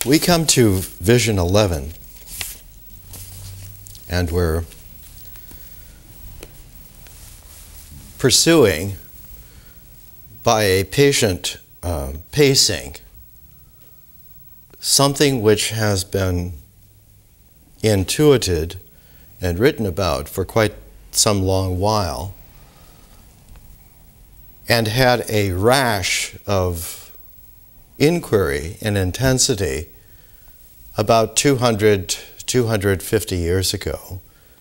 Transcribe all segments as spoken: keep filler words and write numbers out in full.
we come to Vision eleven, and we're pursuing, by a patient uh, pacing, something which has been intuited and written about for quite some long while, and had a rash of inquiry and intensity about two hundred, two hundred fifty years ago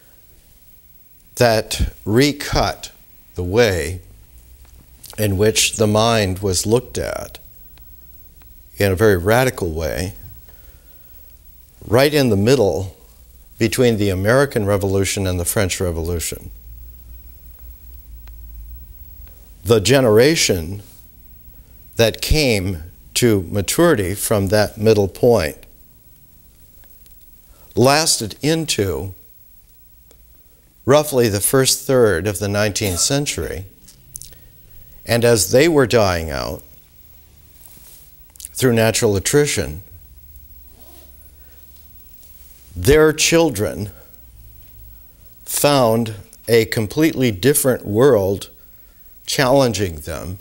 that recut the way in which the mind was looked at in a very radical way, right in the middle between the American Revolution and the French Revolution. The generation that came to maturity from that middle point lasted into roughly the first third of the nineteenth century. And as they were dying out through natural attrition, their children found a completely different world challenging them.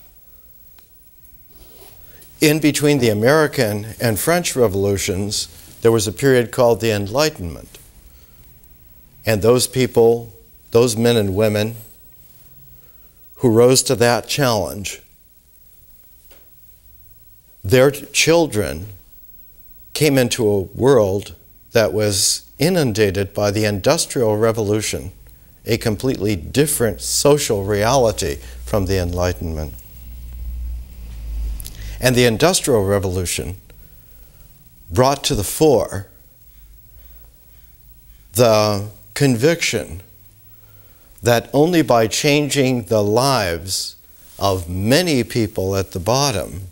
In between the American and French revolutions, there was a period called the Enlightenment. And those people, those men and women who rose to that challenge, their children came into a world that was inundated by the Industrial Revolution, a completely different social reality from the Enlightenment. And the Industrial Revolution brought to the fore the conviction that only by changing the lives of many people at the bottom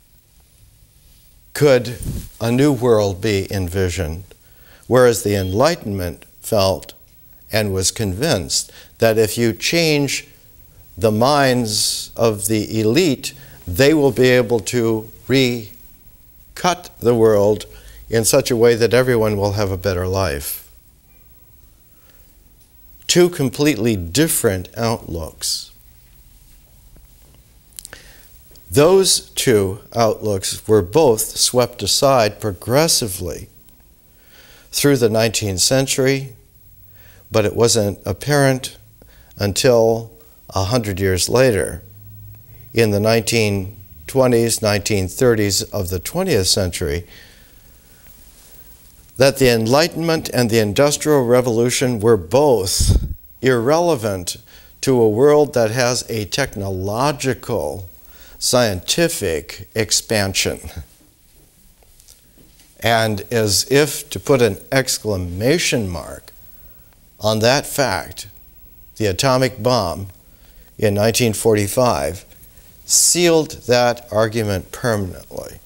could a new world be envisioned, whereas the Enlightenment felt and was convinced that if you change the minds of the elite, they will be able to recut the world in such a way that everyone will have a better life. Two completely different outlooks. Those two outlooks were both swept aside progressively through the nineteenth century, but it wasn't apparent until a hundred years later, in the nineteen twenties, nineteen thirties of the twentieth century, that the Enlightenment and the Industrial Revolution were both irrelevant to a world that has a technological, scientific expansion. And as if to put an exclamation mark on that fact, the atomic bomb in nineteen forty-five sealed that argument permanently.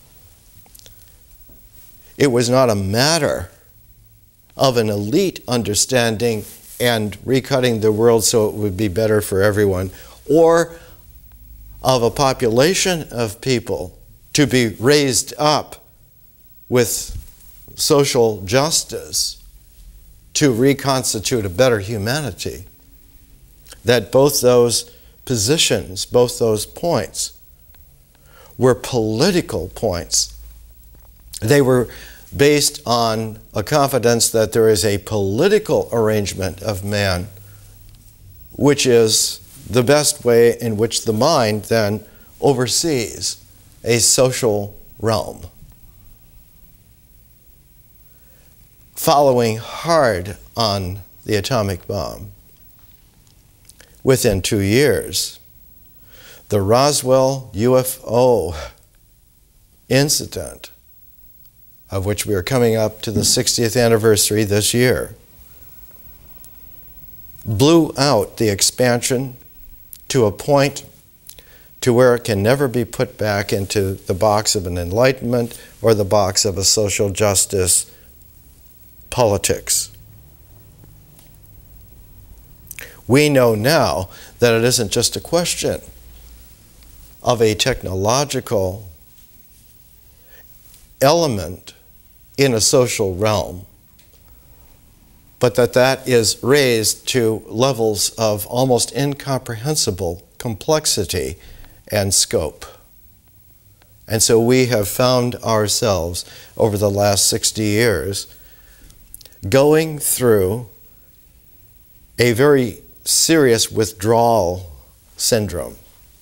It was not a matter of an elite understanding and recutting the world so it would be better for everyone, or of a population of people to be raised up with social justice to reconstitute a better humanity. That both those positions, both those points, were political points. They were based on a confidence that there is a political arrangement of man, which is the best way in which the mind then oversees a social realm. Following hard on the atomic bomb, within two years, the Roswell U F O incident, of which we are coming up to the sixtieth anniversary this year, blew out the expansion to a point to where it can never be put back into the box of an enlightenment or the box of a social justice politics. We know now that it isn't just a question of a technological element in a social realm, but that that is raised to levels of almost incomprehensible complexity and scope. And so we have found ourselves over the last sixty years going through a very serious withdrawal syndrome.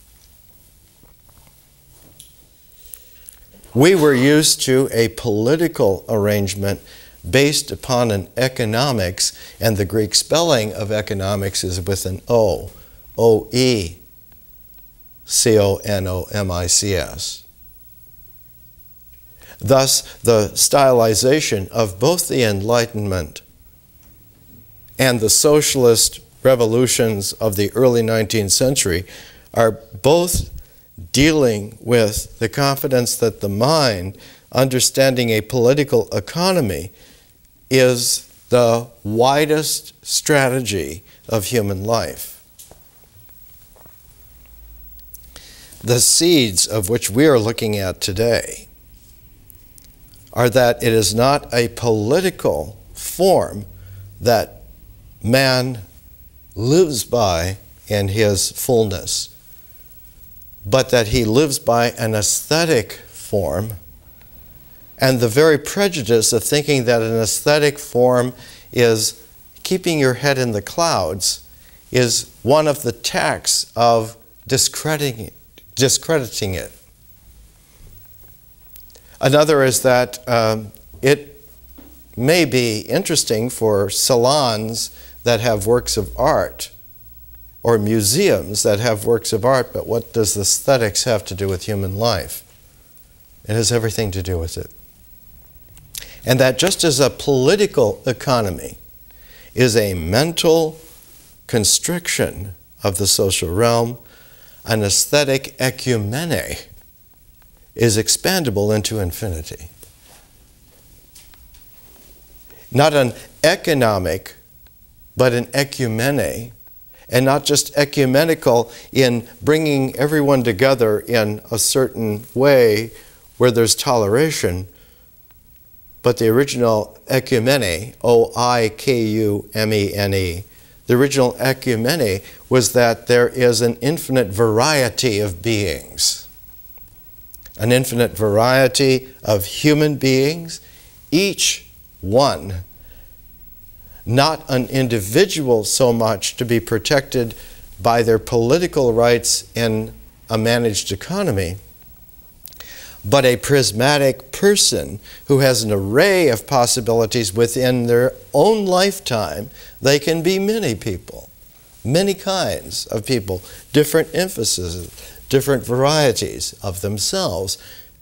We were used to a political arrangement based upon an economics, and the Greek spelling of economics is with an O, O E C O N O M I C S. Thus, the stylization of both the Enlightenment and the socialist revolutions of the early nineteenth century are both dealing with the confidence that the mind, understanding a political economy, is the widest strategy of human life. The seeds of which we are looking at today are that it is not a political form that man lives by in his fullness, but that he lives by an aesthetic form, and the very prejudice of thinking that an aesthetic form is keeping your head in the clouds is one of the tacks of discrediting it. Discrediting it. Another is that um, it may be interesting for salons that have works of art or museums that have works of art, but what does aesthetics have to do with human life? It has everything to do with it. And that just as a political economy is a mental constriction of the social realm, an aesthetic ecumene is expandable into infinity. Not an economic, but an ecumene, and not just ecumenical in bringing everyone together in a certain way where there's toleration, but the original ecumene, O I K U M E N E, the original ecumene was that there is an infinite variety of beings. An infinite variety of human beings, each one, not an individual so much to be protected by their political rights in a managed economy, but a prismatic person who has an array of possibilities within their own lifetime. They can be many people, many kinds of people, different emphases, different varieties of themselves.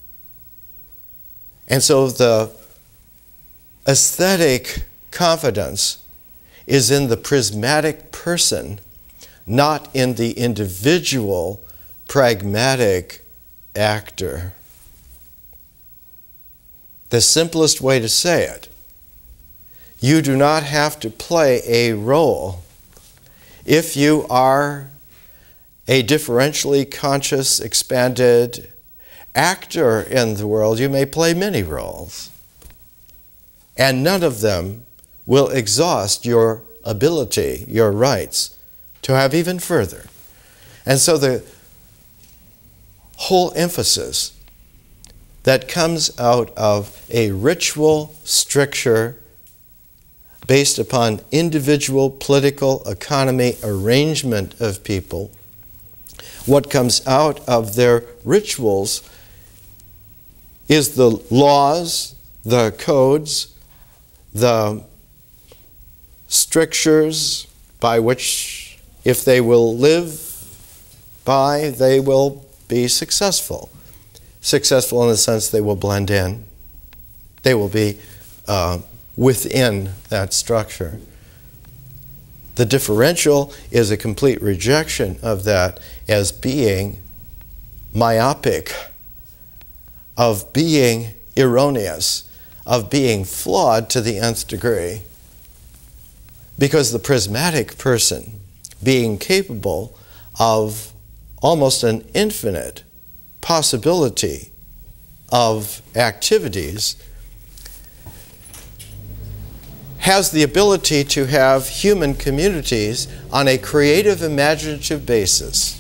And so the aesthetic confidence is in the prismatic person, not in the individual pragmatic actor. The simplest way to say it, you do not have to play a role. If you are a differentially conscious, expanded actor in the world, you may play many roles. And none of them will exhaust your ability, your rights, to have even further. And so the whole emphasis that comes out of a ritual stricture based upon individual political economy arrangement of people, what comes out of their rituals is the laws, the codes, the strictures by which, if they will live by, they will be successful. Successful in the sense they will blend in. They will be uh, within that structure. The differential is a complete rejection of that as being myopic, of being erroneous, of being flawed to the nth degree. Because the prismatic person, being capable of almost an infinite possibility of activities, has the ability to have human communities on a creative, imaginative basis.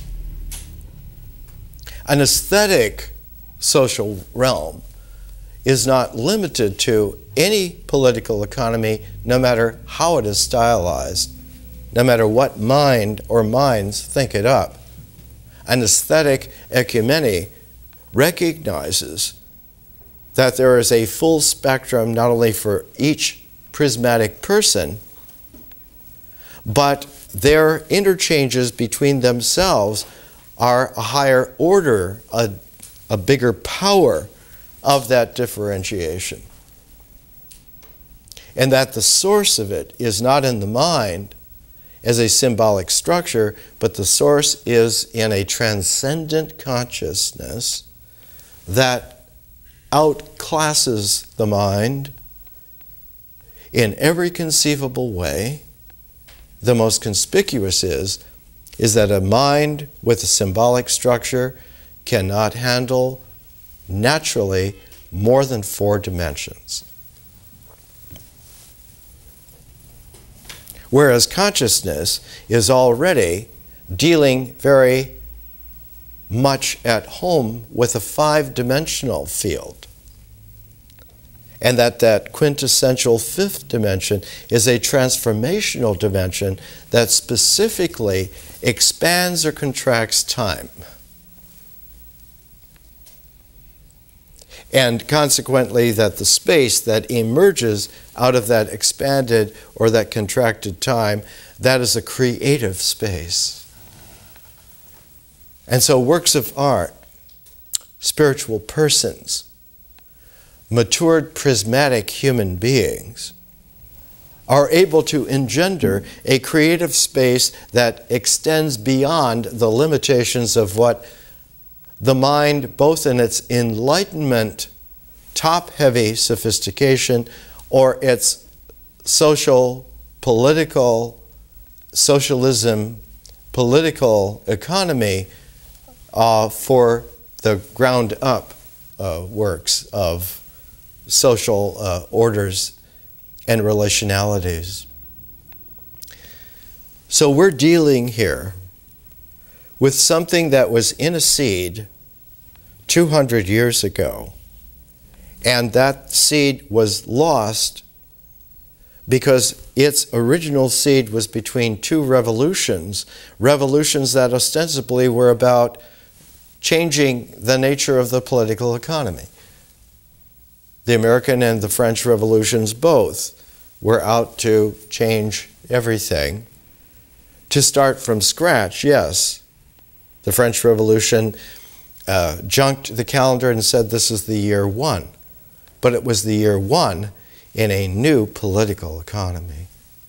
An aesthetic social realm is not limited to any political economy, no matter how it is stylized, no matter what mind or minds think it up. An aesthetic ecumeny recognizes that there is a full spectrum not only for each prismatic person, but their interchanges between themselves are a higher order, a, a bigger power of that differentiation. And that the source of it is not in the mind as a symbolic structure, but the source is in a transcendent consciousness that outclasses the mind in every conceivable way. The most conspicuous is, is that a mind with a symbolic structure cannot handle naturally more than four dimensions. Whereas consciousness is already dealing very much at home with a five-dimensional field. And that that quintessential fifth dimension is a transformational dimension that specifically expands or contracts time. And consequently, that the space that emerges out of that expanded or that contracted time, that is a creative space. And so works of art, spiritual persons, matured prismatic human beings are able to engender a creative space that extends beyond the limitations of what the mind, both in its enlightenment, top-heavy sophistication, or its social, political, socialism, political economy uh, for the ground-up uh, works of social uh, orders and relationalities. So we're dealing here with something that was in a seed two hundred years ago, and that seed was lost because its original seed was between two revolutions, revolutions that ostensibly were about changing the nature of the political economy. The American and the French revolutions both were out to change everything. To start from scratch, yes. The French Revolution uh, junked the calendar and said this is the year one. But it was the year one in a new political economy.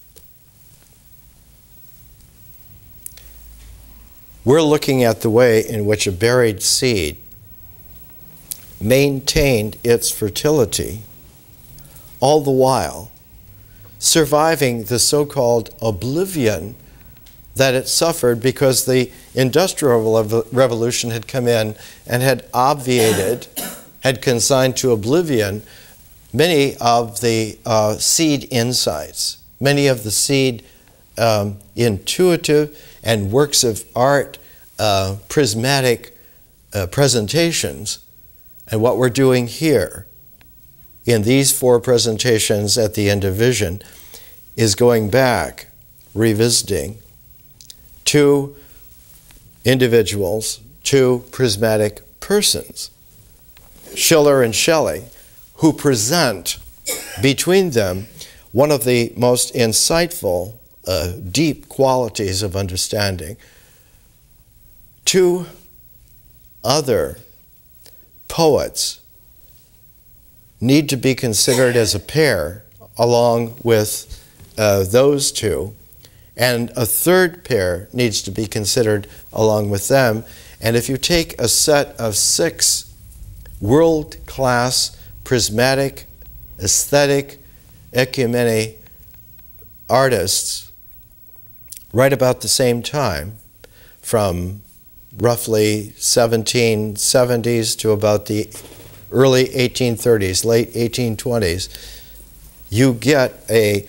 We're looking at the way in which a buried seed maintained its fertility, all the while surviving the so-called oblivion that it suffered because the Industrial Revolution had come in and had obviated, had consigned to oblivion many of the uh, seed insights, many of the seed um, intuitive and works of art, uh, prismatic uh, presentations. And what we're doing here in these four presentations at the end of Vision is going back, revisiting two individuals, two prismatic persons, Schiller and Shelley, who present between them one of the most insightful, uh, deep qualities of understanding. Two other poets need to be considered as a pair along with uh, those two, and a third pair needs to be considered along with them. And if you take a set of six world-class prismatic, aesthetic, ecumeny artists right about the same time, from roughly seventeen seventies to about the early eighteen thirties, late eighteen twenties, you get a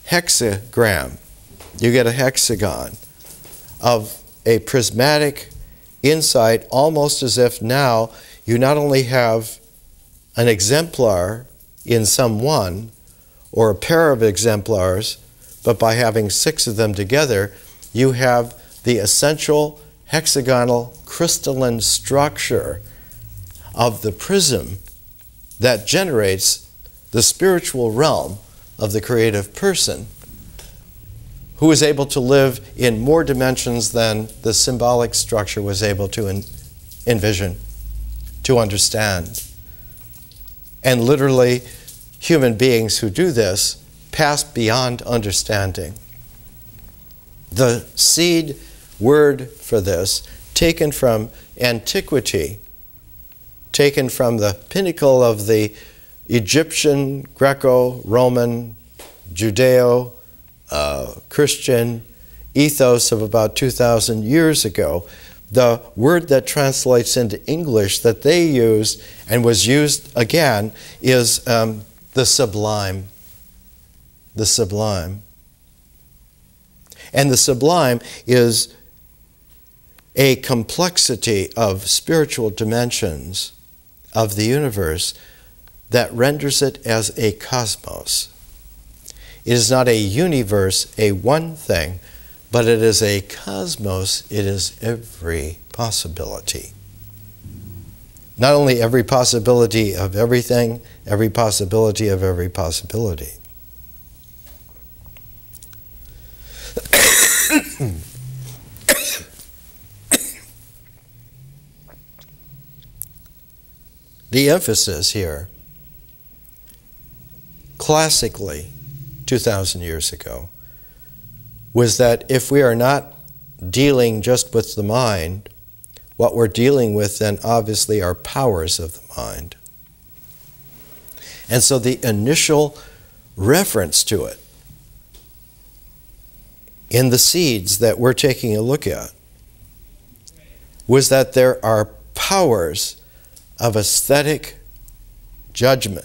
hexagram. You get a hexagon of a prismatic insight, almost as if now you not only have an exemplar in some one, or a pair of exemplars, but by having six of them together, you have the essential hexagonal crystalline structure of the prism that generates the spiritual realm of the creative person, who is able to live in more dimensions than the symbolic structure was able to en- envision, to understand. And literally, human beings who do this pass beyond understanding. The seed word for this, taken from antiquity, taken from the pinnacle of the Egyptian, Greco-Roman, Judeo, uh, Christian ethos of about two thousand years ago, the word that translates into English that they used and was used again is um, the sublime. The sublime. And the sublime is a complexity of spiritual dimensions of the universe that renders it as a cosmos. It is not a universe, a one thing, but it is a cosmos. It is every possibility. Not only every possibility of everything, every possibility of every possibility. The emphasis here, classically, two thousand years ago, was that if we are not dealing just with the mind, what we're dealing with then obviously are powers of the mind. And so the initial reference to it in the seeds that we're taking a look at was that there are powers of aesthetic judgment.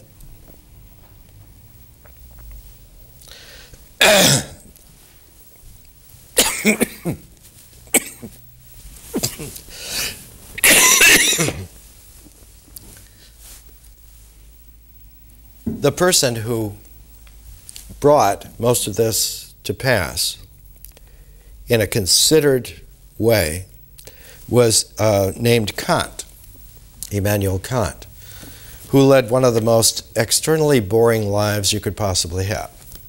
The person who brought most of this to pass in a considered way was uh, named Kant, Immanuel Kant, who led one of the most externally boring lives you could possibly have.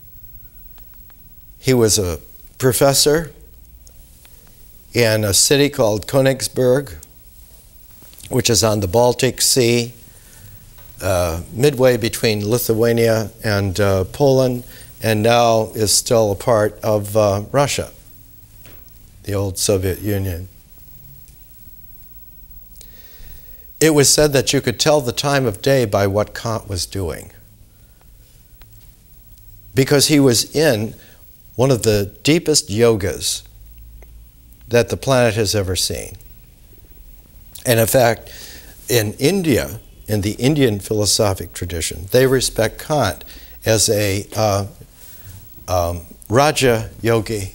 He was a professor in a city called Königsberg, which is on the Baltic Sea, uh, midway between Lithuania and uh, Poland, and now is still a part of uh, Russia, the old Soviet Union. It was said that you could tell the time of day by what Kant was doing, because he was in one of the deepest yogas that the planet has ever seen. And in fact, in India, in the Indian philosophic tradition, they respect Kant as a uh, um, Raja Yogi,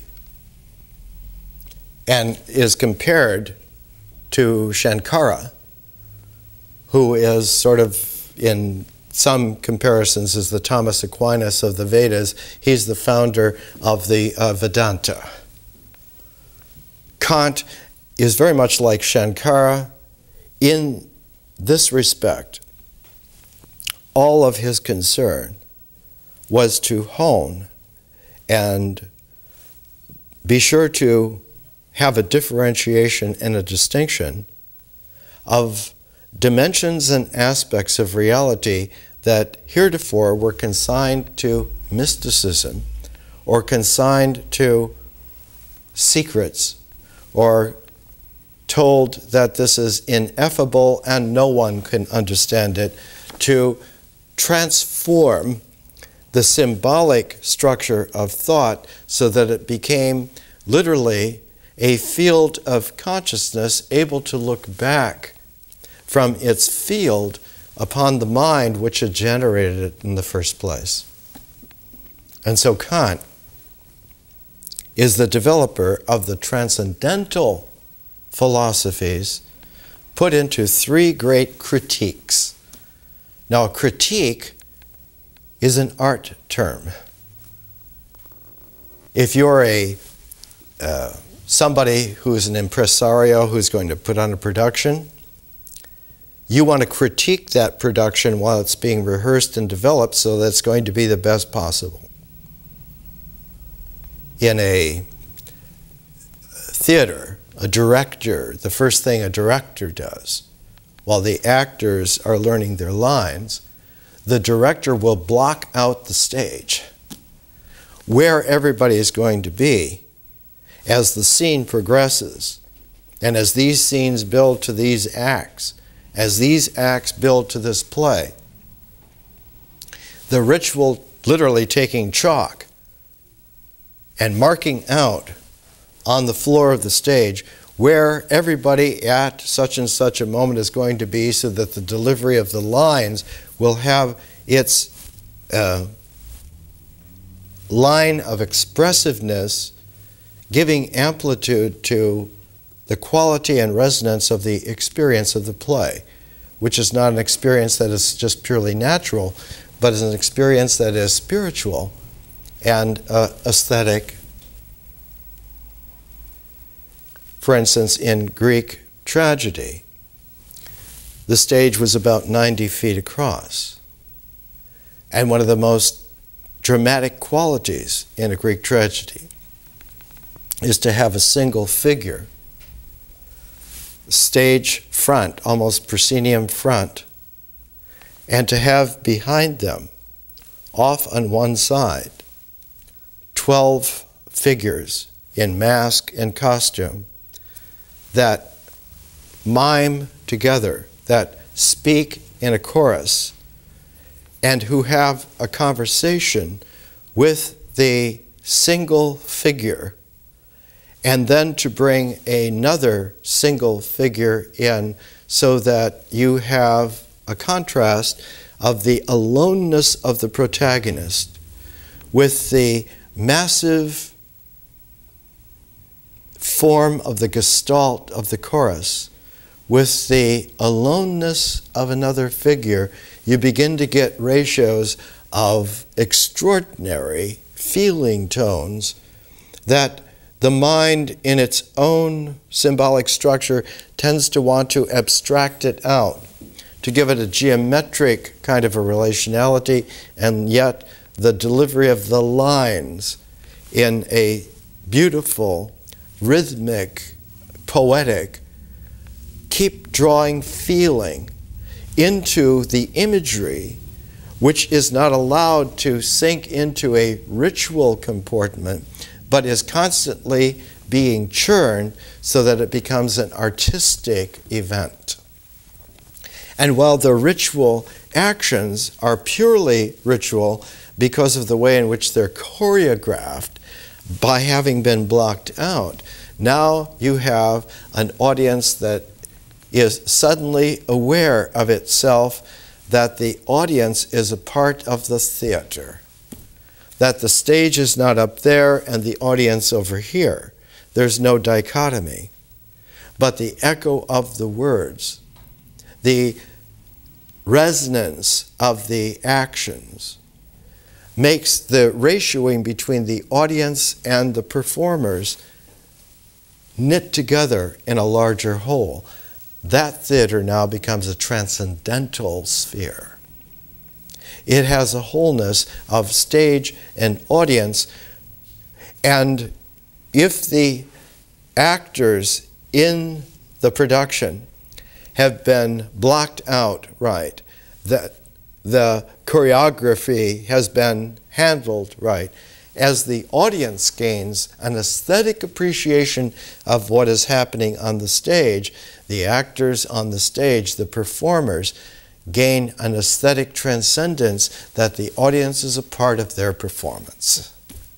and is compared to Shankara, who is sort of, in some comparisons, is the Thomas Aquinas of the Vedas. He's the founder of the uh, Vedanta. Kant is very much like Shankara in this respect. All of his concern was to hone and be sure to have a differentiation and a distinction of dimensions and aspects of reality that heretofore were consigned to mysticism or consigned to secrets or told that this is ineffable and no one can understand it, to transform the symbolic structure of thought so that it became literally a field of consciousness able to look back from its field upon the mind which had generated it in the first place. And so Kant is the developer of the transcendental philosophies put into three great critiques. Now, a critique is an art term. If you're a uh, somebody who's an impresario who's going to put on a production, you want to critique that production while it's being rehearsed and developed so that it's going to be the best possible. In a theater, a director, the first thing a director does, while the actors are learning their lines, the director will block out the stage where everybody is going to be as the scene progresses, and as these scenes build to these acts, as these acts build to this play. The ritual literally taking chalk and marking out on the floor of the stage where everybody at such and such a moment is going to be, so that the delivery of the lines will have its uh, line of expressiveness, giving amplitude to the quality and resonance of the experience of the play, which is not an experience that is just purely natural, but is an experience that is spiritual and uh, aesthetic. For instance, in Greek tragedy, the stage was about ninety feet across. And one of the most dramatic qualities in a Greek tragedy is to have a single figure, stage front, almost proscenium front, and to have behind them, off on one side, twelve figures in mask and costume that mime together, that speak in a chorus, and who have a conversation with the single figure, and then to bring another single figure in so that you have a contrast of the aloneness of the protagonist with the massive form of the gestalt of the chorus, with the aloneness of another figure. You begin to get ratios of extraordinary feeling tones that the mind, in its own symbolic structure, tends to want to abstract it out, to give it a geometric kind of a relationality, and yet the delivery of the lines in a beautiful, rhythmic, poetic, keep drawing feeling into the imagery, which is not allowed to sink into a ritual comportment, but is constantly being churned so that it becomes an artistic event. And while the ritual actions are purely ritual because of the way in which they're choreographed by having been blocked out, now you have an audience that is suddenly aware of itself, that the audience is a part of the theater, that the stage is not up there and the audience over here. There's no dichotomy. But the echo of the words, the resonance of the actions, makes the ratioing between the audience and the performers knit together in a larger whole. That theater now becomes a transcendental sphere. It has a wholeness of stage and audience, and if the actors in the production have been blocked out right, that the choreography has been handled right, as the audience gains an aesthetic appreciation of what is happening on the stage, the actors on the stage, the performers, gain an aesthetic transcendence that the audience is a part of their performance.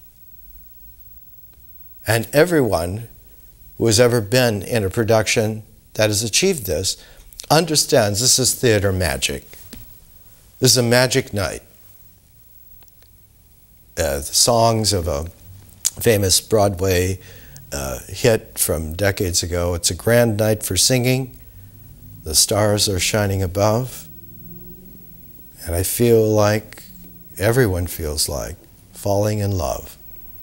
And everyone who has ever been in a production that has achieved this understands this is theater magic. This is a magic night. Uh, the songs of a famous Broadway uh, hit from decades ago. It's a grand night for singing. The stars are shining above. And I feel like everyone feels like falling in love.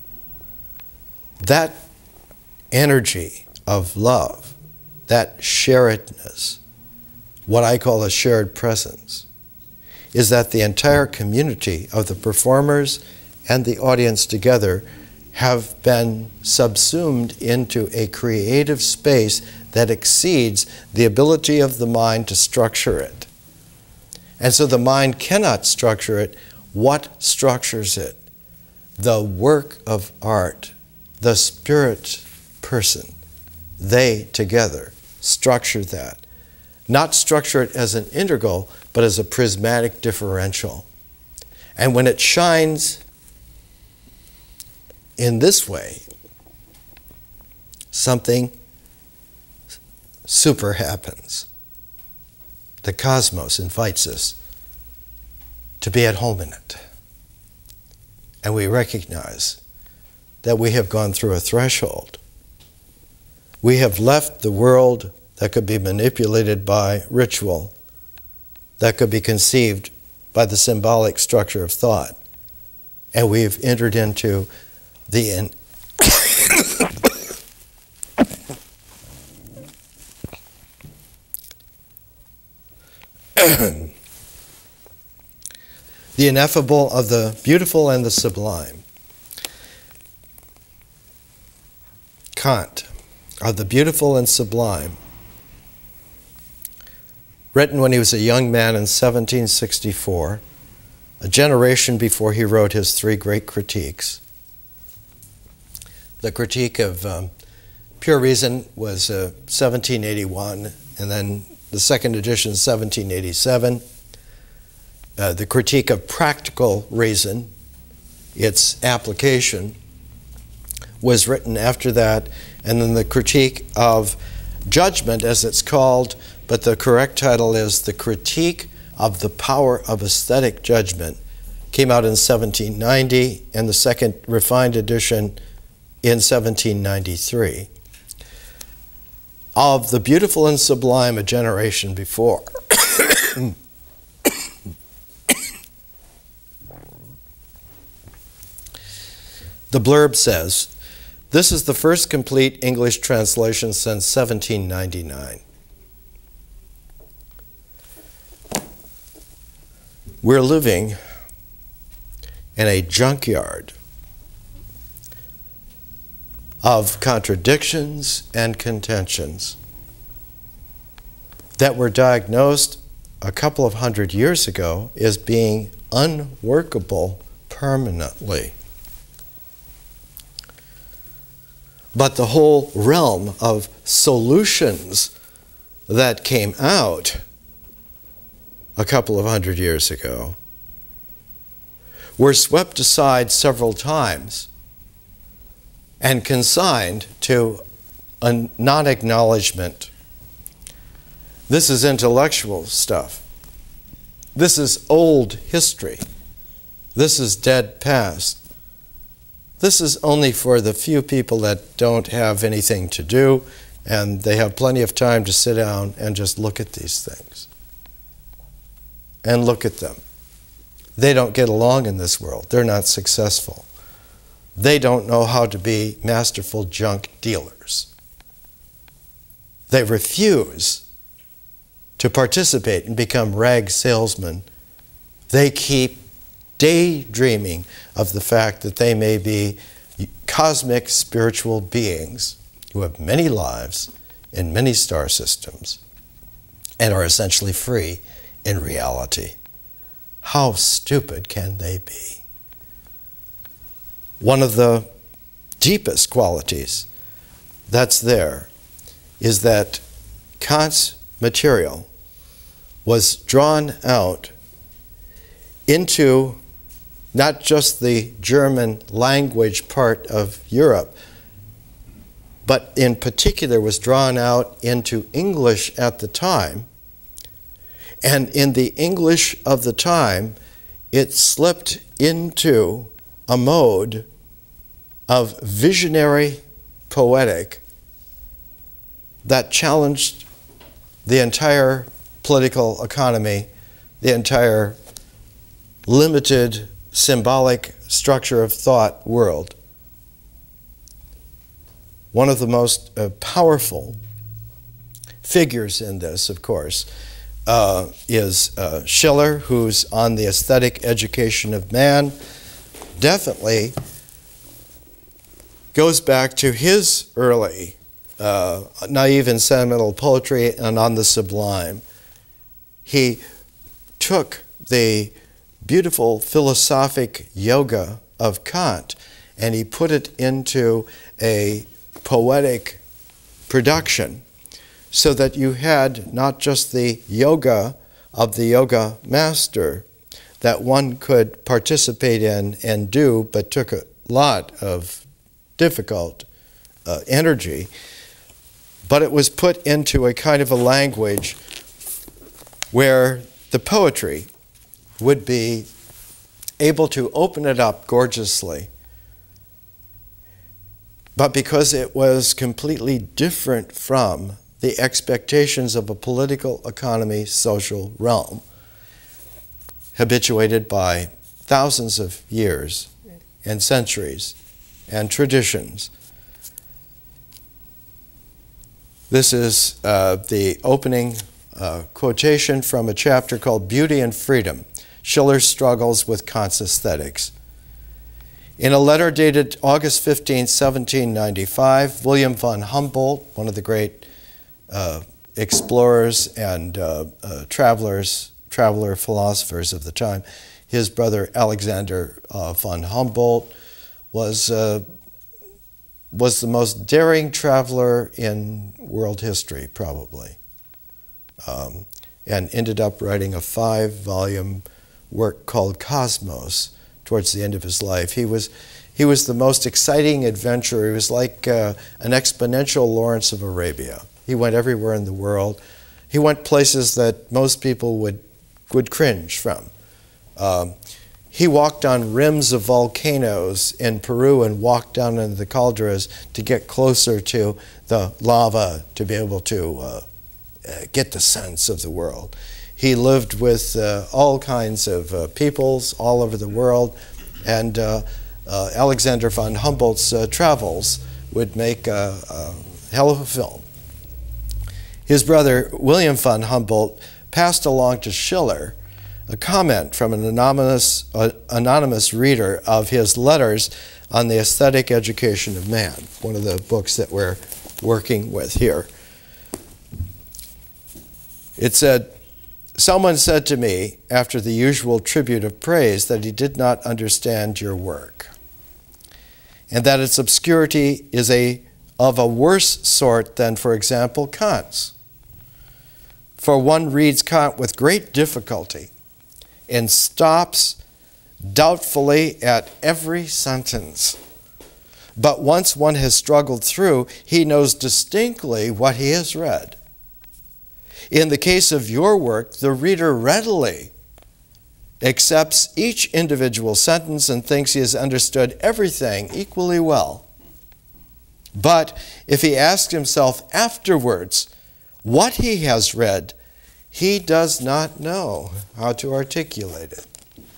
That energy of love, that sharedness, what I call a shared presence, is that the entire community of the performers and the audience together have been subsumed into a creative space that exceeds the ability of the mind to structure it. And so the mind cannot structure it. What structures it? The work of art, the spirit person. They together structure that. Not structure it as an integral, but as a prismatic differential. And when it shines in this way, something super happens. The cosmos invites us to be at home in it. And we recognize that we have gone through a threshold. We have left the world that could be manipulated by ritual, that could be conceived by the symbolic structure of thought, and we've entered into the in the ineffable of the beautiful and the sublime. Kant, of the beautiful and sublime, written when he was a young man in seventeen sixty-four, a generation before he wrote his three great critiques. The critique of um, Pure Reason was uh, seventeen eighty-one, and then the second edition, seventeen eighty-seven. Uh, the critique of Practical Reason, its application, was written after that, and then the critique of Judgment, as it's called, but the correct title is The Critique of the Power of Aesthetic Judgment, came out in seventeen ninety, and the second refined edition in seventeen ninety-three. Of the beautiful and sublime, a generation before. The blurb says, this is the first complete English translation since seventeen ninety-nine. We're living in a junkyard of contradictions and contentions that were diagnosed a couple of hundred years ago as being unworkable permanently. But the whole realm of solutions that came out a couple of hundred years ago were swept aside several times and consigned to a non-acknowledgement. This is intellectual stuff. This is old history. This is dead past. This is only for the few people that don't have anything to do, and they have plenty of time to sit down and just look at these things. And look at them. They don't get along in this world. They're not successful. They don't know how to be masterful junk dealers. They refuse to participate and become rag salesmen. They keep daydreaming of the fact that they may be cosmic spiritual beings who have many lives in many star systems and are essentially free in reality. How stupid can they be? One of the deepest qualities that's there is that Kant's material was drawn out into not just the German language part of Europe, but in particular was drawn out into English at the time. And in the English of the time, it slipped into a mode of visionary poetic that challenged the entire political economy, the entire limited symbolic structure of thought world. One of the most uh, powerful figures in this, of course, uh, is uh, Schiller, who's on the aesthetic education of man. Definitely goes back to his early uh, naive and sentimental poetry and on the sublime. He took the beautiful philosophic yoga of Kant and he put it into a poetic production so that you had not just the yoga of the yoga master that one could participate in and do, but took a lot of difficult uh, energy, but it was put into a kind of a language where the poetry would be able to open it up gorgeously. But because it was completely different from the expectations of a political economy social realm, habituated by thousands of years and centuries and traditions. This is uh, the opening uh, quotation from a chapter called Beauty and Freedom, Schiller's Struggles with Kant's Aesthetics. In a letter dated August fifteenth, seventeen ninety-five, William von Humboldt, one of the great uh, explorers and uh, uh, travelers, traveler philosophers of the time, his brother Alexander uh, von Humboldt was, uh, was the most daring traveler in world history, probably, um, and ended up writing a five-volume work called Cosmos towards the end of his life. He was, he was the most exciting adventurer. He was like uh, an exponential Lawrence of Arabia. He went everywhere in the world. He went places that most people would, would cringe from. Um, he walked on rims of volcanoes in Peru and walked down into the calders to get closer to the lava to be able to uh, uh, get the sense of the world. He lived with uh, all kinds of uh, peoples all over the world, and uh, uh, Alexander von Humboldt's uh, travels would make a, a hell of a film. His brother, William von Humboldt, passed along to Schiller a comment from an anonymous, uh, anonymous reader of his letters on the aesthetic education of man, one of the books that we're working with here. It said, "Someone said to me, after the usual tribute of praise, that he did not understand your work, and that its obscurity is a, of a worse sort than, for example, Kant's. For one reads Kant with great difficulty and stops doubtfully at every sentence. But once one has struggled through, he knows distinctly what he has read. In the case of your work, the reader readily accepts each individual sentence and thinks he has understood everything equally well. But if he asks himself afterwards what he has read, he does not know how to articulate it."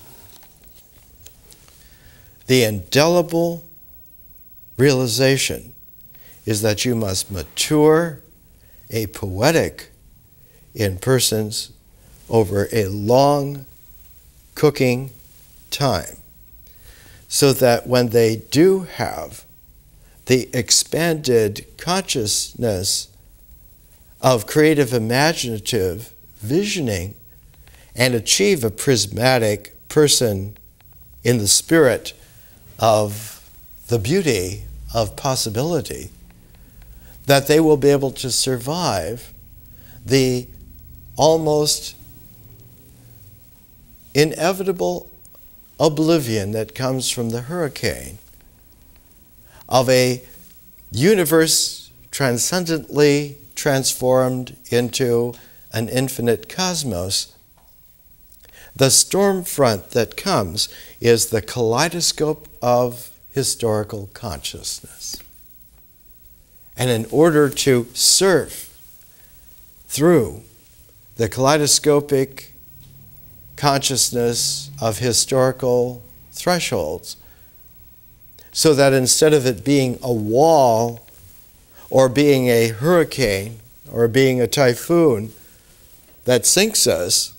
The indelible realization is that you must mature a poetic in persons over a long cooking time, so that when they do have the expanded consciousness of creative, imaginative visioning and achieve a prismatic person in the spirit of the beauty of possibility, that they will be able to survive the almost inevitable oblivion that comes from the hurricane of a universe transcendently transformed into an infinite cosmos. The storm front that comes is the kaleidoscope of historical consciousness. And in order to surf through the kaleidoscopic consciousness of historical thresholds, so that instead of it being a wall or being a hurricane or being a typhoon that sinks us,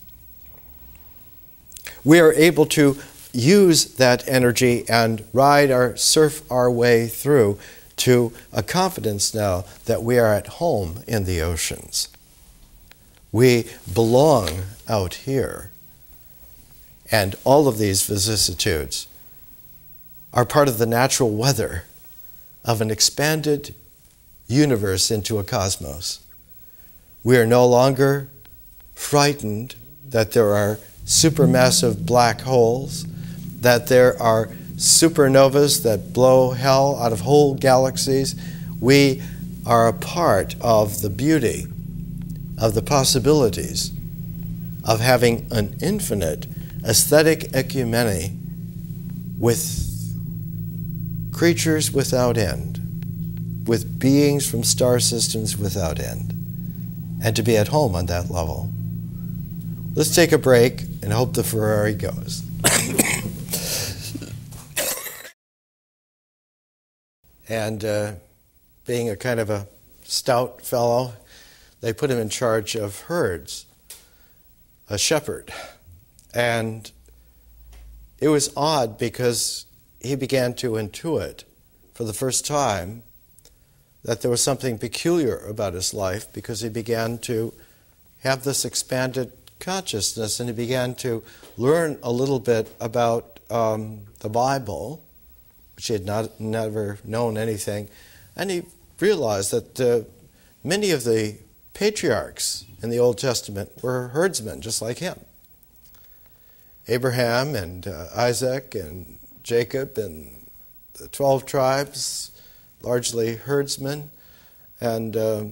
we are able to use that energy and ride our, surf our way through to a confidence now that we are at home in the oceans. We belong out here. And all of these vicissitudes are part of the natural weather of an expanded universe into a cosmos. We are no longer frightened that there are supermassive black holes, that there are supernovas that blow hell out of whole galaxies. We are a part of the beauty, of the possibilities, of having an infinite aesthetic ecumeny with creatures without end, with beings from star systems without end, and to be at home on that level. Let's take a break and hope the Ferrari goes. And uh, being a kind of a stout fellow, they put him in charge of herds, a shepherd. And it was odd because he began to intuit for the first time that there was something peculiar about his life, because he began to have this expanded consciousness, and he began to learn a little bit about um, the Bible, which he had not never known anything, and he realized that uh, many of the patriarchs in the Old Testament were herdsmen just like him. Abraham and uh, Isaac and Jacob and the twelve tribes, largely herdsmen, and uh,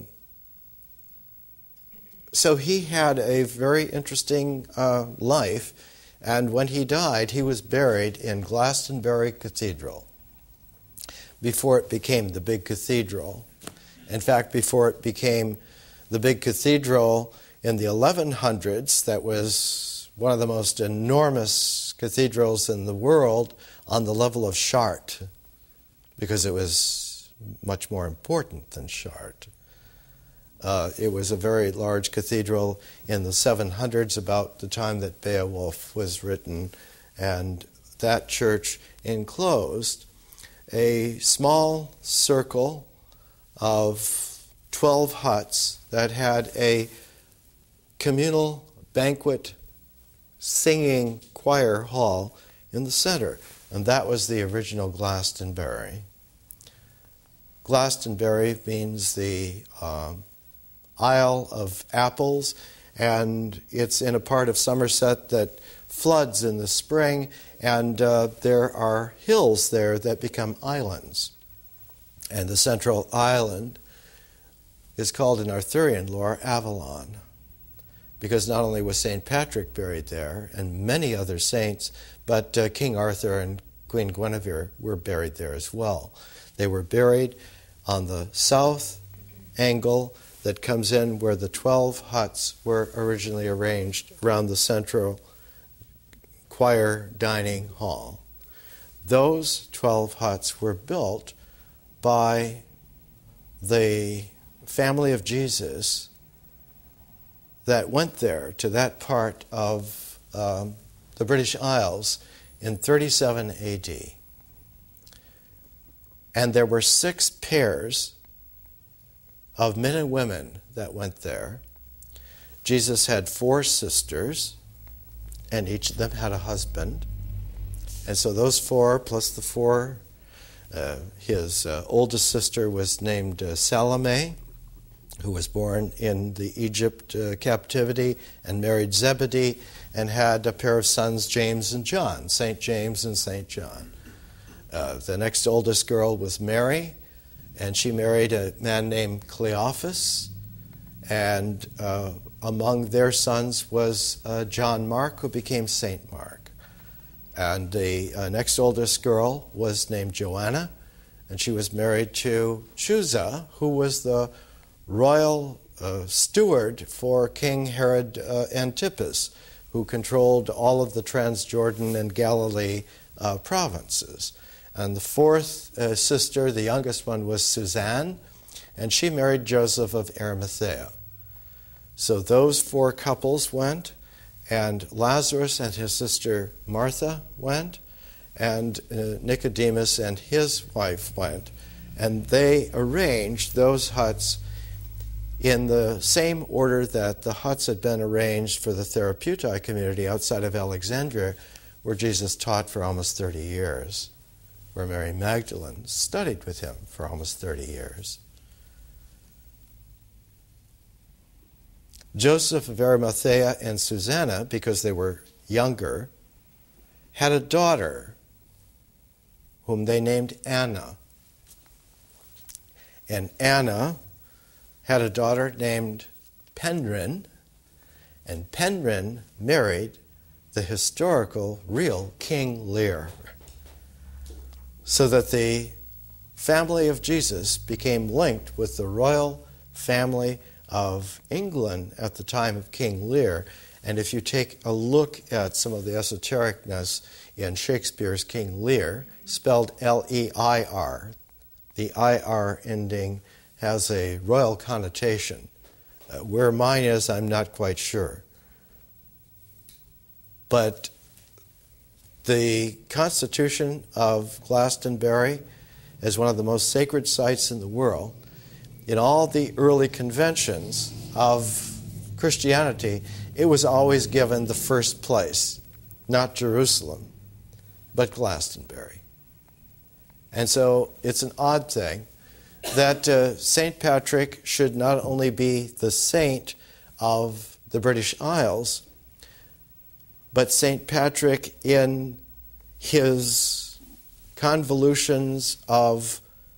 so he had a very interesting uh, life, and when he died, he was buried in Glastonbury Cathedral before it became the big cathedral. In fact, before it became the big cathedral in the eleven hundreds, that was one of the most enormous cathedrals in the world on the level of Chartres, because it was much more important than Chartres. Uh, it was a very large cathedral in the seven hundreds, about the time that Beowulf was written, and that church enclosed a small circle of twelve huts that had a communal banquet singing choir hall in the center, and that was the original Glastonbury. Glastonbury means the um, Isle of Apples, and it's in a part of Somerset that floods in the spring, and uh, there are hills there that become islands. And the central island is called in Arthurian lore Avalon, because not only was Saint Patrick buried there, and many other saints, but uh, King Arthur and Queen Guinevere were buried there as well. They were buried on the south angle that comes in where the twelve huts were originally arranged around the central choir dining hall. Those twelve huts were built by the family of Jesus that went there to that part of um, the British Isles in thirty-seven A D. And there were six pairs of men and women that went there. Jesus had four sisters, and each of them had a husband. And so those four, plus the four, uh, his uh, oldest sister was named uh, Salome, who was born in the Egypt uh, captivity and married Zebedee, and had a pair of sons, James and John, Saint James and Saint John. Uh, the next oldest girl was Mary, and she married a man named Cleophas, and uh, among their sons was uh, John Mark, who became Saint Mark. And the uh, next oldest girl was named Joanna, and she was married to Chusa, who was the royal uh, steward for King Herod uh, Antipas, who controlled all of the Transjordan and Galilee uh, provinces. And the fourth uh, sister, the youngest one, was Suzanne, and she married Joseph of Arimathea. So those four couples went, and Lazarus and his sister Martha went, and uh, Nicodemus and his wife went, and they arranged those huts in the same order that the huts had been arranged for the Therapeuti community outside of Alexandria, where Jesus taught for almost thirty years, where Mary Magdalene studied with him for almost thirty years. Joseph of Arimathea and Susanna, because they were younger, had a daughter whom they named Anna. And Anna had a daughter named Penrhyn, and Penrhyn married the historical, real King Lear. So that the family of Jesus became linked with the royal family of England at the time of King Lear. And if you take a look at some of the esotericness in Shakespeare's King Lear, spelled L E I R, the I R ending has a royal connotation. Uh, where mine is, I'm not quite sure. But the Constitution of Glastonbury is one of the most sacred sites in the world. In all the early conventions of Christianity, it was always given the first place, not Jerusalem, but Glastonbury. And so it's an odd thing that uh, Saint Patrick should not only be the saint of the British Isles, but Saint Patrick in his convolutions of,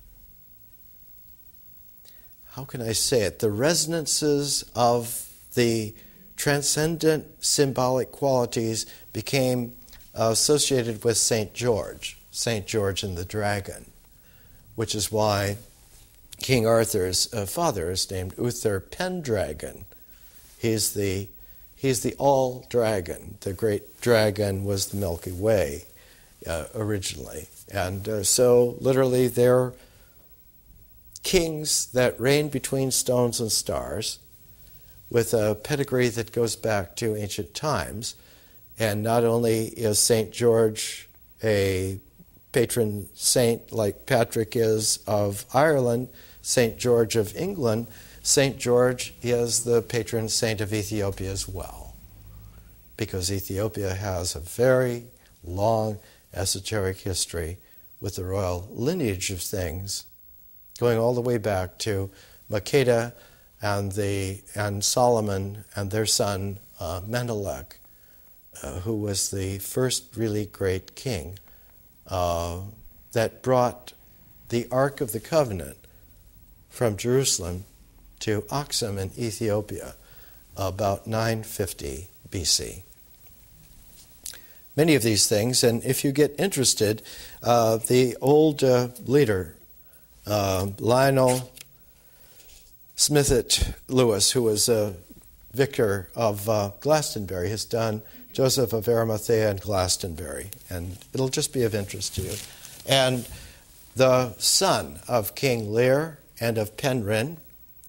how can I say it, the resonances of the transcendent symbolic qualities became uh, associated with Saint George, Saint George and the Dragon, which is why King Arthur's uh, father is named Uther Pendragon. He's the he's the all dragon. The great dragon was the Milky Way uh, originally, and uh, so literally they're kings that reign between stones and stars, with a pedigree that goes back to ancient times. And not only is Saint George a patron saint like Patrick is of Ireland, Saint George of England, Saint George is the patron saint of Ethiopia as well, because Ethiopia has a very long esoteric history with the royal lineage of things, going all the way back to Makeda and the and Solomon and their son uh, Menelik, uh, who was the first really great king uh, that brought the Ark of the Covenant from Jerusalem to Aksum in Ethiopia about nine fifty B C. Many of these things, and if you get interested, uh, the old uh, leader, uh, Lionel Smithett Lewis, who was a vicar of uh, Glastonbury, has done Joseph of Arimathea and Glastonbury, and it'll just be of interest to you. And the son of King Lear and of Penrhyn,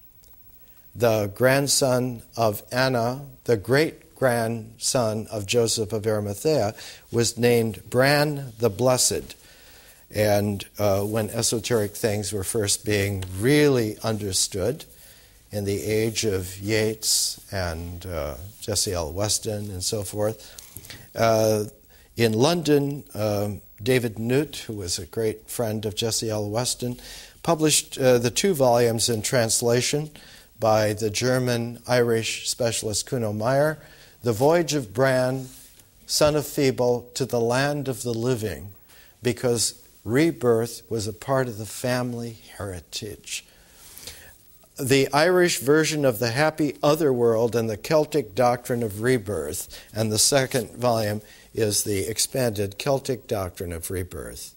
the grandson of Anna, the great-grandson of Joseph of Arimathea, was named Bran the Blessed. And uh, when esoteric things were first being really understood, in the age of Yeats and uh, Jesse L. Weston and so forth, uh, in London, uh, David Newt, who was a great friend of Jesse L. Weston, published uh, the two volumes in translation by the German-Irish specialist Kuno Meyer, The Voyage of Bran, Son of Feeble, to the Land of the Living, because rebirth was a part of the family heritage. the Irish version of the Happy Otherworld and the Celtic Doctrine of Rebirth. And the second volume is the expanded Celtic Doctrine of Rebirth.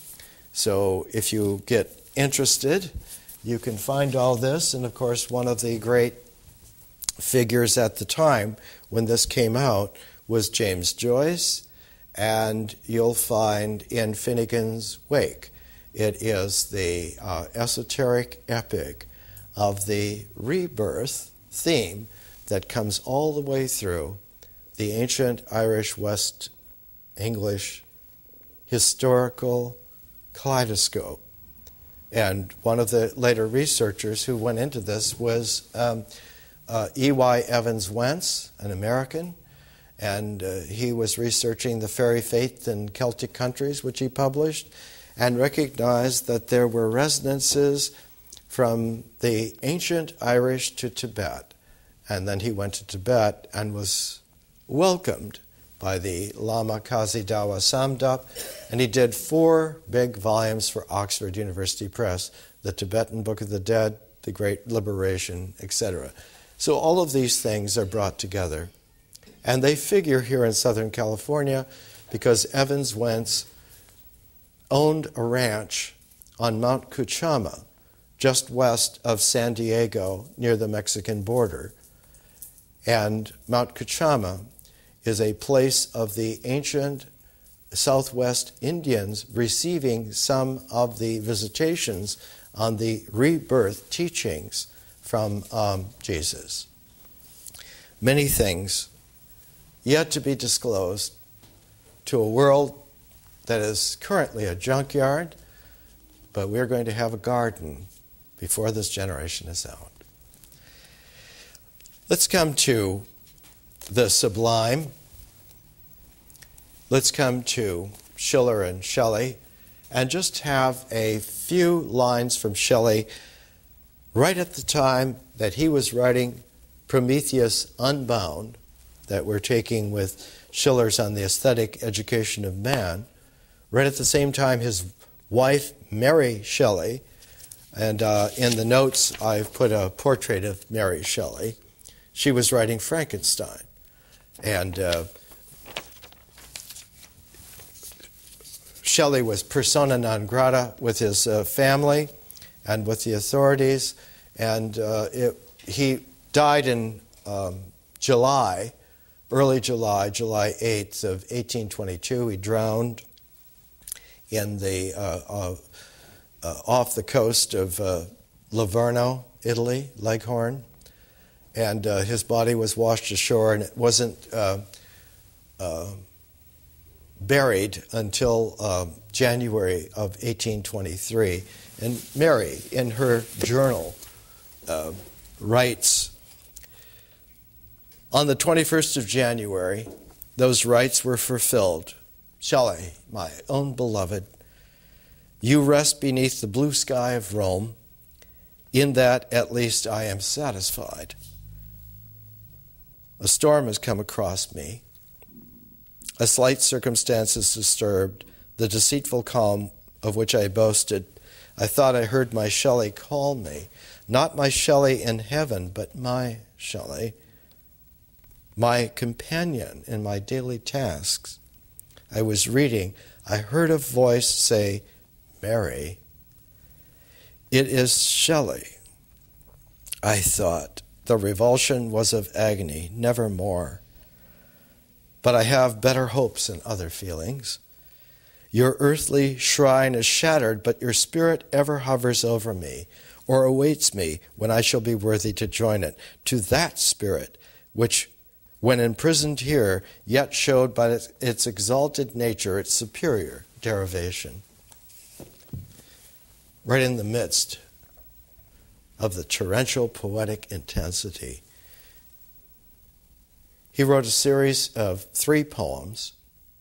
So if you get interested, you can find all this. And of course, one of the great figures at the time when this came out was James Joyce. And you'll find in Finnegan's Wake, it is the uh, esoteric epic of the rebirth theme that comes all the way through the ancient Irish West English historical kaleidoscope. And one of the later researchers who went into this was um, uh, E Y Evans Wentz, an American, and uh, he was researching the fairy faith in Celtic countries, which he published, and recognized that there were resonances from the ancient Irish to Tibet. And then he went to Tibet and was welcomed by the Lama Kazi Dawa Samdap, and he did four big volumes for Oxford University Press, the Tibetan Book of the Dead, the Great Liberation, et cetera. So all of these things are brought together. And they figure here in Southern California because Evans Wentz owned a ranch on Mount Cuchama, just west of San Diego, near the Mexican border. And Mount Cuchama is a place of the ancient Southwest Indians receiving some of the visitations on the rebirth teachings from um, Jesus. Many things yet to be disclosed to a world that is currently a junkyard, but we're going to have a garden before this generation is out. Let's come to the sublime. Let's come to Schiller and Shelley and just have a few lines from Shelley right at the time that he was writing Prometheus Unbound, that we're taking with Schiller's On the Aesthetic Education of Man. Right at the same time, his wife, Mary Shelley, and uh, in the notes I've put a portrait of Mary Shelley. She was writing Frankenstein. And uh, Shelley was persona non grata with his uh, family and with the authorities. And uh, it, he died in um, July, early July, July eighth of eighteen twenty-two. He drowned in the uh, uh, uh, off the coast of uh, Livorno, Italy, Leghorn, and uh, his body was washed ashore, and it wasn't uh, uh, buried until uh, January of eighteen twenty-three. And Mary, in her journal, uh, writes, on the twenty-first of January, those rites were fulfilled. Shelley, my own beloved, you rest beneath the blue sky of Rome. In that, at least, I am satisfied. A storm has come across me. A slight circumstance has disturbed the deceitful calm of which I boasted. I thought I heard my Shelley call me, not my Shelley in heaven, but my Shelley, my companion in my daily tasks. I was reading. I heard a voice say, Mary. It is Shelley. I thought. The revulsion was of agony, never more. But I have better hopes and other feelings. Your earthly shrine is shattered, but your spirit ever hovers over me, or awaits me when I shall be worthy to join it. To that spirit, which, when imprisoned here, yet showed by its, its exalted nature, its superior derivation. Right in the midst of the torrential poetic intensity, he wrote a series of three poems.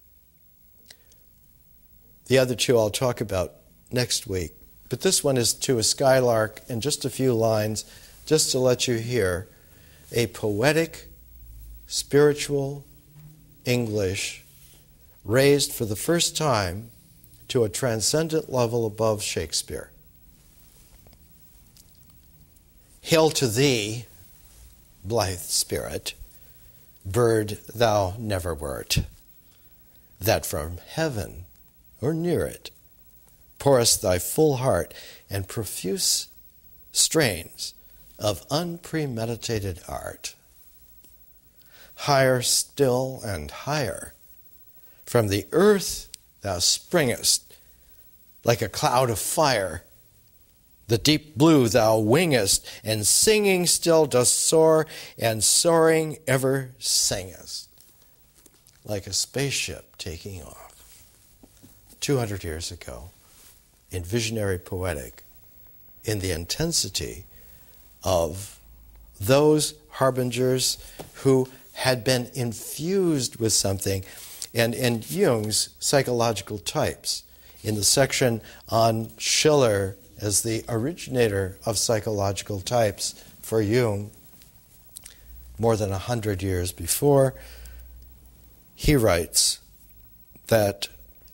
The other two I'll talk about next week. But this one is to a skylark in just a few lines, just to let you hear a poetic, spiritual English raised for the first time to a transcendent level above Shakespeare. Hail to thee, blithe spirit, bird thou never wert, that from heaven or near it pourest thy full heart and profuse strains of unpremeditated art. Higher still and higher, from the earth thou springest, like a cloud of fire. The deep blue thou wingest, and singing still dost soar, and soaring ever singest, like a spaceship taking off. Two hundred years ago, in visionary poetic, in the intensity of those harbingers who had been infused with something. And in Jung's psychological types, in the section on Schiller as the originator of psychological types for Jung, more than a hundred years before, he writes that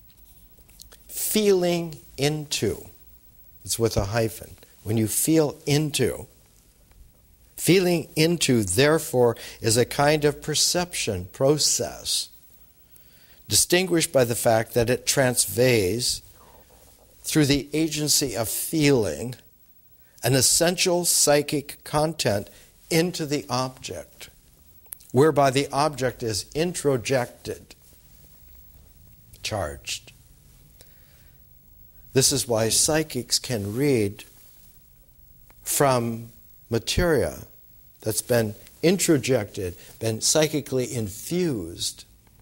feeling into, it's with a hyphen, when you feel into, feeling into, therefore, is a kind of perception process, distinguished by the fact that it transvays, through the agency of feeling, an essential psychic content into the object, whereby the object is introjected, charged. This is why psychics can read from materia that's been introjected, been psychically infused,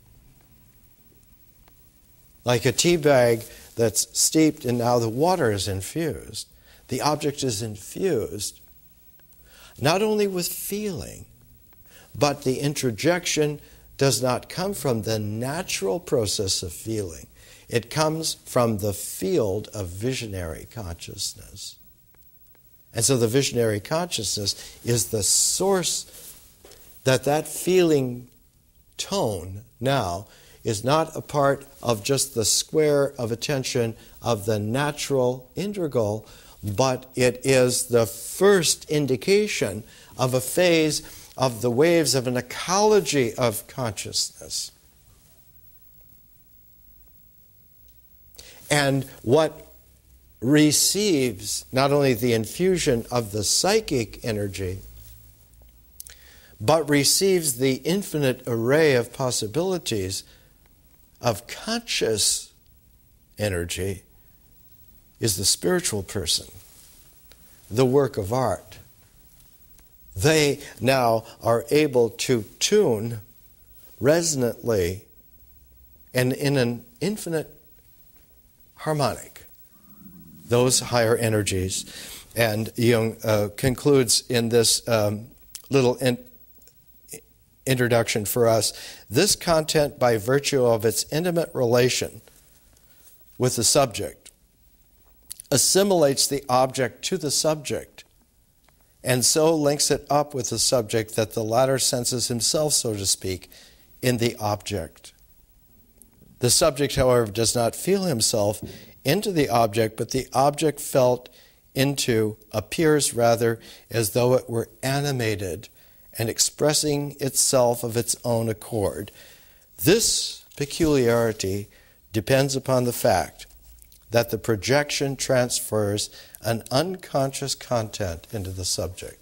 like a tea bag that's steeped and now the water is infused. The object is infused not only with feeling, but the introjection does not come from the natural process of feeling. It comes from the field of visionary consciousness. And so the visionary consciousness is the source that that feeling tone now is not a part of just the square of attention of the natural integral, but it is the first indication of a phase of the waves of an ecology of consciousness. And what receives not only the infusion of the psychic energy, but receives the infinite array of possibilities of conscious energy, is the spiritual person, the work of art. They now are able to tune resonantly and in an infinite harmonic those higher energies. And Jung uh, concludes in this um, little in- introduction for us, this content, by virtue of its intimate relation with the subject, assimilates the object to the subject, and so links it up with the subject that the latter senses himself, so to speak, in the object. The subject, however, does not feel himself into the object, but the object felt into appears rather as though it were animated and expressing itself of its own accord. This peculiarity depends upon the fact that the projection transfers an unconscious content into the subject.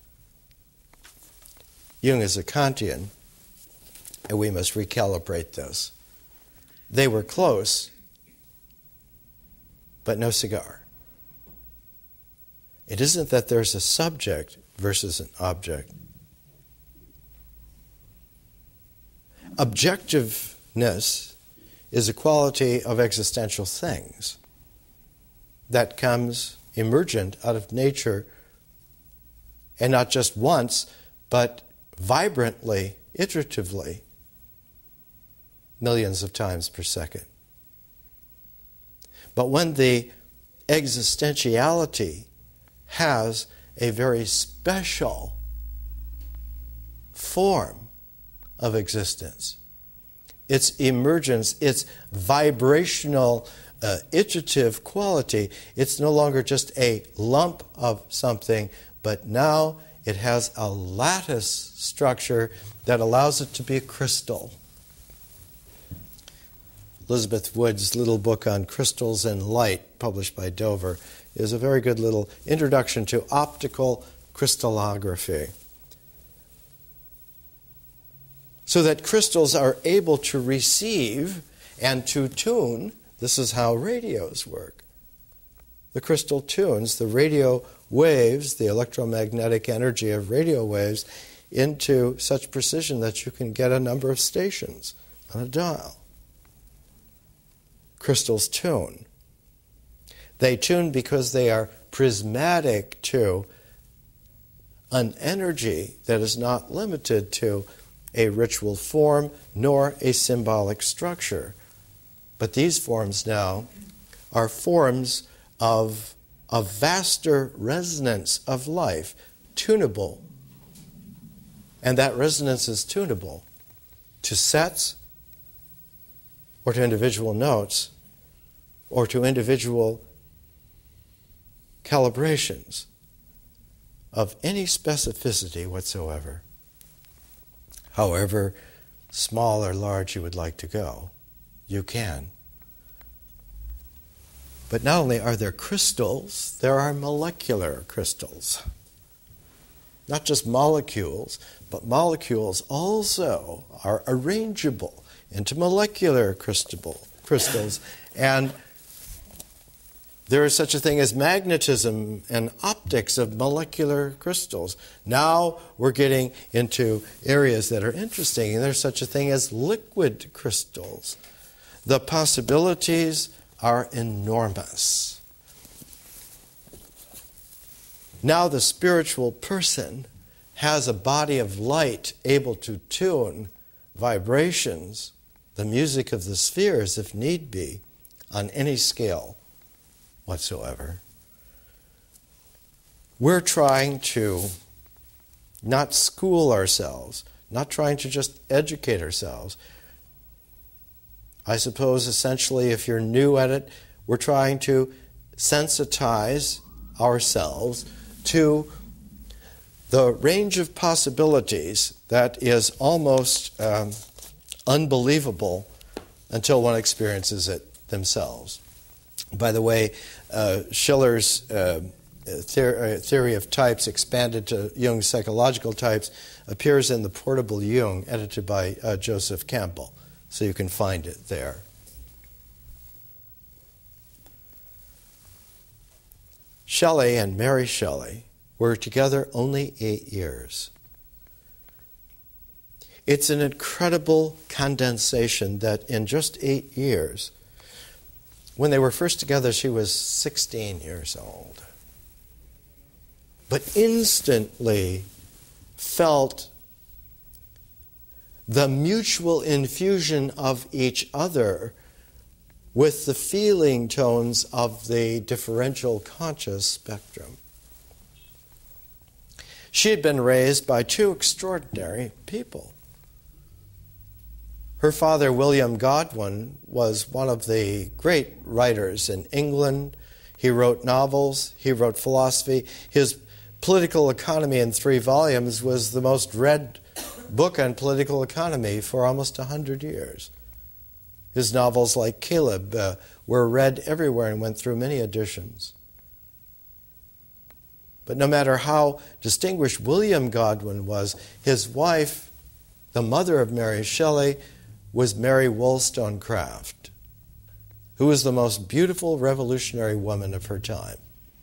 Jung is a Kantian, and we must recalibrate this. They were close, but no cigar. It isn't that there's a subject versus an object. Objectiveness is a quality of existential things that comes emergent out of nature, and not just once, but vibrantly, iteratively, millions of times per second. But when the existentiality has a very special form of existence, its emergence, its vibrational, uh, iterative quality, it's no longer just a lump of something, but now it has a lattice structure that allows it to be a crystal. Elizabeth Wood's little book on crystals and light, published by Dover, is a very good little introduction to optical crystallography. So that crystals are able to receive and to tune. This is how radios work. The crystal tunes the radio waves, the electromagnetic energy of radio waves, into such precision that you can get a number of stations on a dial. Crystals tune. They tune because they are prismatic to an energy that is not limited to a ritual form nor a symbolic structure. But these forms now are forms of a vaster resonance of life, tunable. And that resonance is tunable to sets or to individual notes or to individual calibrations of any specificity whatsoever. However small or large you would like to go, you can. But not only are there crystals, there are molecular crystals. Not just molecules, but molecules also are arrangeable into molecular crystal, crystals. And there is such a thing as magnetism and optics of molecular crystals. Now we're getting into areas that are interesting, and there's such a thing as liquid crystals. The possibilities are enormous. Now the spiritual person has a body of light able to tune vibrations, the music of the spheres, if need be, on any scale whatsoever. We're trying to not school ourselves, not trying to just educate ourselves. I suppose essentially, if you're new at it, we're trying to sensitize ourselves to the range of possibilities that is almost um, unbelievable until one experiences it themselves. By the way, uh, Schiller's uh, theory, theory of types expanded to Jung's psychological types appears in The Portable Jung, edited by uh, Joseph Campbell. So you can find it there. Shelley and Mary Shelley were together only eight years. It's an incredible condensation that in just eight years, when they were first together, she was sixteen years old, but instantly felt the mutual infusion of each other with the feeling tones of the differential conscious spectrum. She had been raised by two extraordinary people. Her father, William Godwin, was one of the great writers in England. He wrote novels, he wrote philosophy. His Political Economy in three volumes was the most read book on political economy for almost a hundred years. His novels like Caleb uh, were read everywhere and went through many editions. But no matter how distinguished William Godwin was, his wife, the mother of Mary Shelley, was Mary Wollstonecraft, who was the most beautiful revolutionary woman of her time.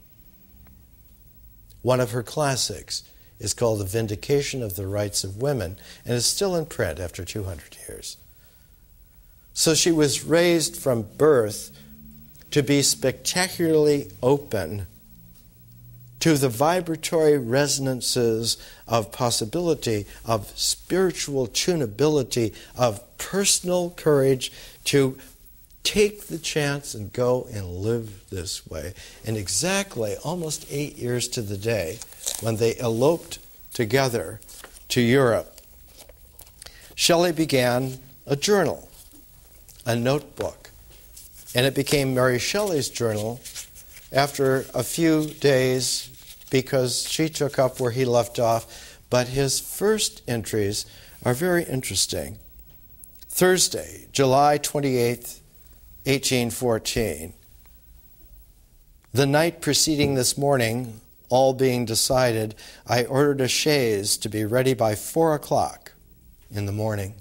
One of her classics is called The Vindication of the Rights of Women, and is still in print after two hundred years. So she was raised from birth to be spectacularly open to the vibratory resonances of possibility, of spiritual tunability, of personal courage to take the chance and go and live this way. And exactly almost eight years to the day, when they eloped together to Europe, Shelley began a journal, a notebook. And it became Mary Shelley's journal after a few days because she took up where he left off, but his first entries are very interesting. Thursday, July twenty-eighth, eighteen fourteen. The night preceding this morning, all being decided, I ordered a chaise to be ready by four o'clock in the morning.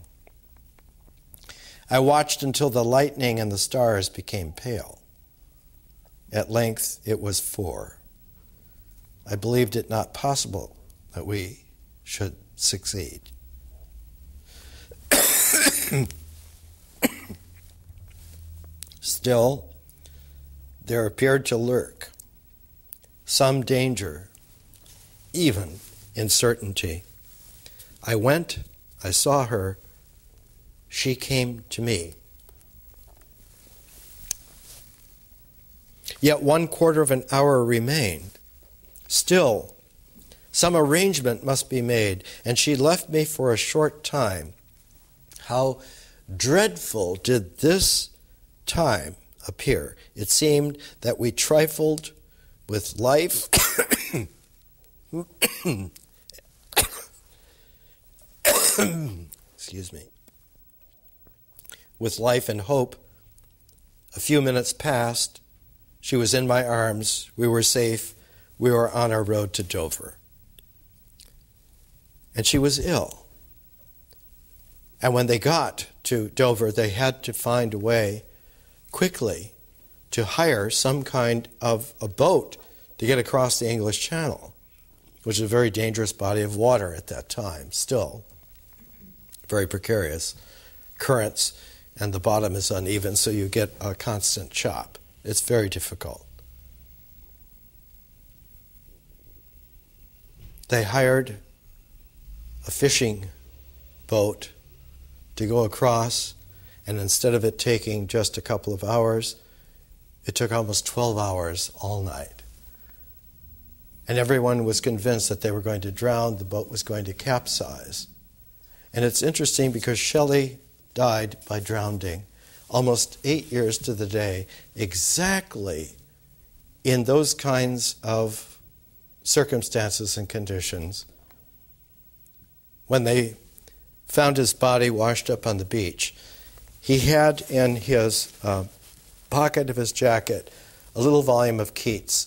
I watched until the lightning and the stars became pale. At length it was four. I believed it not possible that we should succeed. Still, there appeared to lurk some danger, even uncertainty. I went, I saw her, she came to me. Yet one quarter of an hour remained. Still, some arrangement must be made, and she left me for a short time. How dreadful did this time appear! It seemed that we trifled with life excuse me, with life and hope. A few minutes passed. She was in my arms. We were safe. We were on our road to Dover. And she was ill. And when they got to Dover, they had to find a way quickly to hire some kind of a boat to get across the English Channel, which is a very dangerous body of water at that time, still. Very precarious currents, and the bottom is uneven, so you get a constant chop. It's very difficult. They hired a fishing boat to go across, and instead of it taking just a couple of hours, it took almost twelve hours all night. And everyone was convinced that they were going to drown, the boat was going to capsize. And it's interesting because Shelley died by drowning almost eight years to the day, exactly in those kinds of circumstances and conditions. When they found his body washed up on the beach, he had in his uh, pocket of his jacket a little volume of Keats.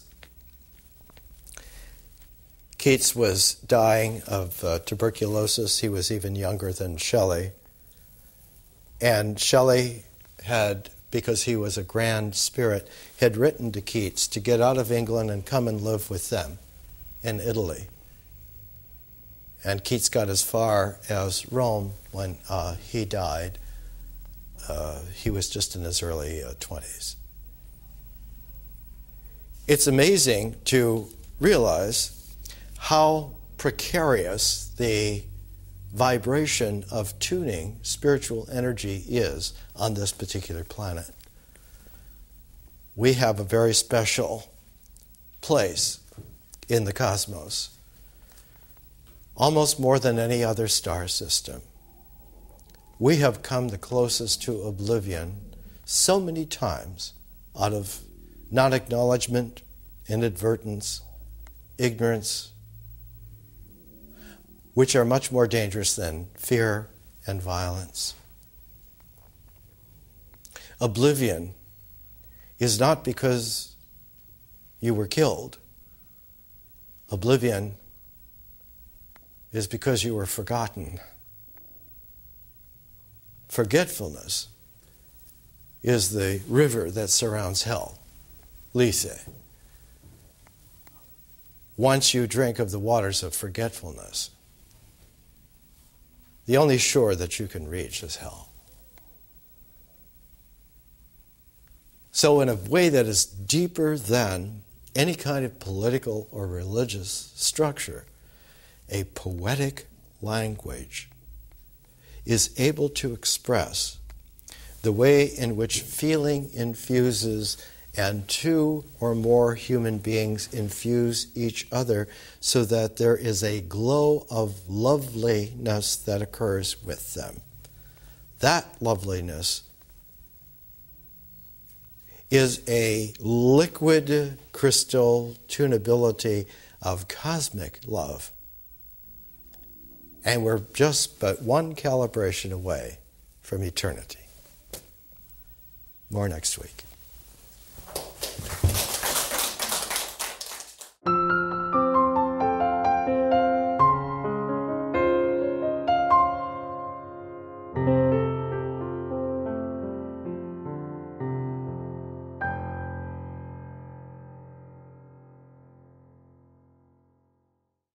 Keats was dying of uh, tuberculosis. He was even younger than Shelley. And Shelley had, because he was a grand spirit, had written to Keats to get out of England and come and live with them in Italy. And Keats got as far as Rome when uh, he died. Uh, he was just in his early uh, twenties. It's amazing to realize how precarious the vibration of tuning spiritual energy is on this particular planet. We have a very special place in the cosmos, almost more than any other star system. We have come the closest to oblivion so many times out of non-acknowledgement, inadvertence, ignorance, which are much more dangerous than fear and violence. Oblivion is not because you were killed. Oblivion is because you were forgotten. Forgetfulness is the river that surrounds hell, Lethe. Once you drink of the waters of forgetfulness, the only shore that you can reach is hell. So in a way that is deeper than any kind of political or religious structure, a poetic language is able to express the way in which feeling infuses and two or more human beings infuse each other so that there is a glow of loveliness that occurs with them. That loveliness is a liquid crystal tunability of cosmic love. And we're just but one calibration away from eternity. More next week.